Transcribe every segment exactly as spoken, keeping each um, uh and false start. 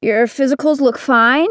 Your physicals look fine?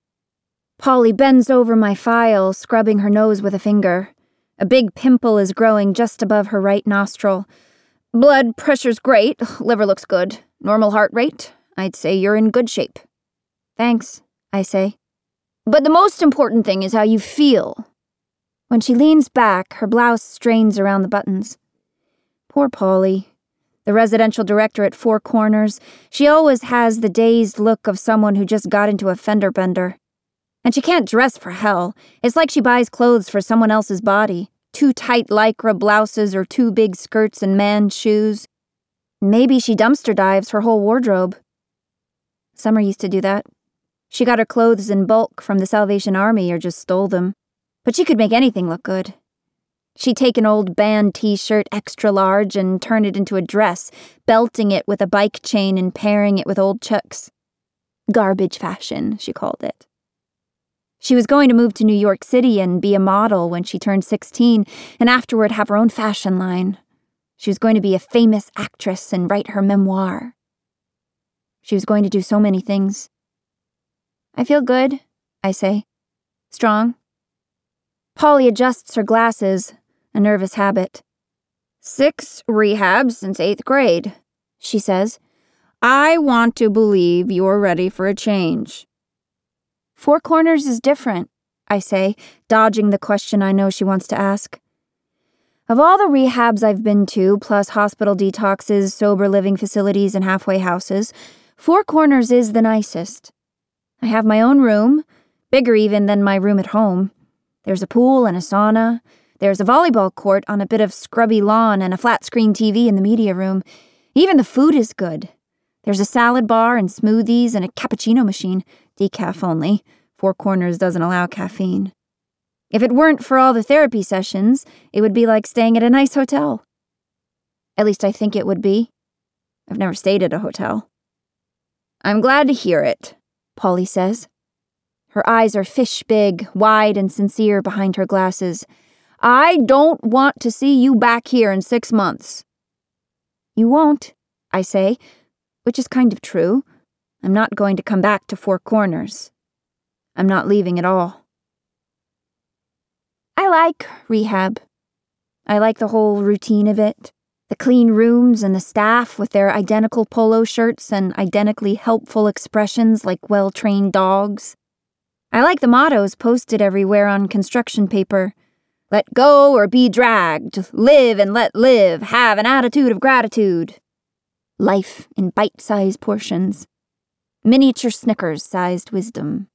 Polly bends over my file, scrubbing her nose with a finger. A big pimple is growing just above her right nostril. Blood pressure's great, liver looks good. Normal heart rate, I'd say you're in good shape. Thanks, I say. But the most important thing is how you feel. When she leans back, her blouse strains around the buttons. Poor Polly. The residential director at Four Corners, she always has the dazed look of someone who just got into a fender bender. And she can't dress for hell. It's like she buys clothes for someone else's body. Too tight lycra blouses or too big skirts and man's shoes. Maybe she dumpster dives her whole wardrobe. Summer used to do that. She got her clothes in bulk from the Salvation Army or just stole them. But she could make anything look good. She'd take an old band t-shirt extra large and turn it into a dress, belting it with a bike chain and pairing it with old chucks. Garbage fashion, she called it. She was going to move to New York City and be a model when she turned sixteen, and afterward have her own fashion line. She was going to be a famous actress and write her memoir. She was going to do so many things. I feel good, I say. Strong. Polly adjusts her glasses, a nervous habit. Six rehabs since eighth grade, she says. I want to believe you're ready for a change. Four Corners is different, I say, dodging the question I know she wants to ask. Of all the rehabs I've been to, plus hospital detoxes, sober living facilities, and halfway houses, Four Corners is the nicest. I have my own room, bigger even than my room at home. There's a pool and a sauna. There's a volleyball court on a bit of scrubby lawn and a flat-screen T V in the media room. Even the food is good. There's a salad bar and smoothies and a cappuccino machine, decaf only. Four Corners doesn't allow caffeine. If it weren't for all the therapy sessions, it would be like staying at a nice hotel. At least I think it would be. I've never stayed at a hotel. I'm glad to hear it, Polly says. Her eyes are fish big, wide and sincere behind her glasses. I don't want to see you back here in six months. You won't, I say, which is kind of true. I'm not going to come back to Four Corners. I'm not leaving at all. I like rehab. I like the whole routine of it. The clean rooms and the staff with their identical polo shirts and identically helpful expressions like well-trained dogs. I like the mottos posted everywhere on construction paper. Let go or be dragged. Live and let live. Have an attitude of gratitude. Life in bite-sized portions. Miniature Snickers-sized wisdom.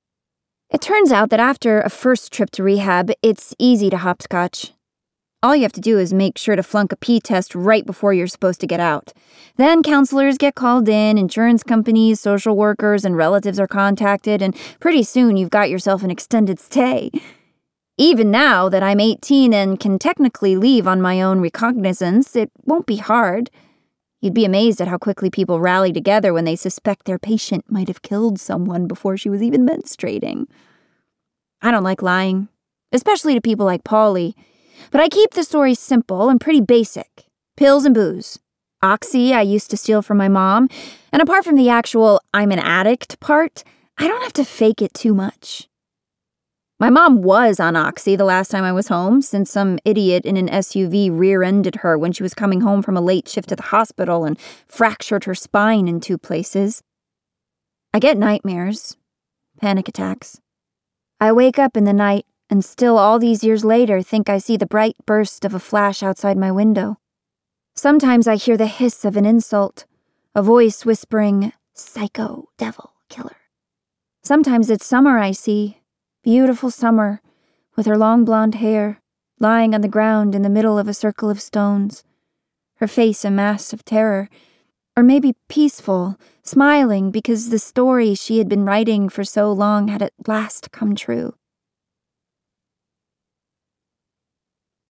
It turns out that after a first trip to rehab, it's easy to hopscotch. All you have to do is make sure to flunk a pee test right before you're supposed to get out. Then counselors get called in, insurance companies, social workers, and relatives are contacted, and pretty soon you've got yourself an extended stay. Even now that I'm eighteen and can technically leave on my own recognizance, it won't be hard. You'd be amazed at how quickly people rally together when they suspect their patient might have killed someone before she was even menstruating. I don't like lying, especially to people like Polly. But I keep the story simple and pretty basic. Pills and booze. Oxy I used to steal from my mom, and apart from the actual I'm an addict part, I don't have to fake it too much. My mom was on Oxy the last time I was home, since some idiot in an S U V rear-ended her when she was coming home from a late shift at the hospital and fractured her spine in two places. I get nightmares, panic attacks. I wake up in the night and still all these years later think I see the bright burst of a flash outside my window. Sometimes I hear the hiss of an insult, a voice whispering, psycho, devil, killer. Sometimes it's Summer I see, beautiful Summer, with her long blonde hair, lying on the ground in the middle of a circle of stones, her face a mask of terror, or maybe peaceful, smiling because the story she had been writing for so long had at last come true.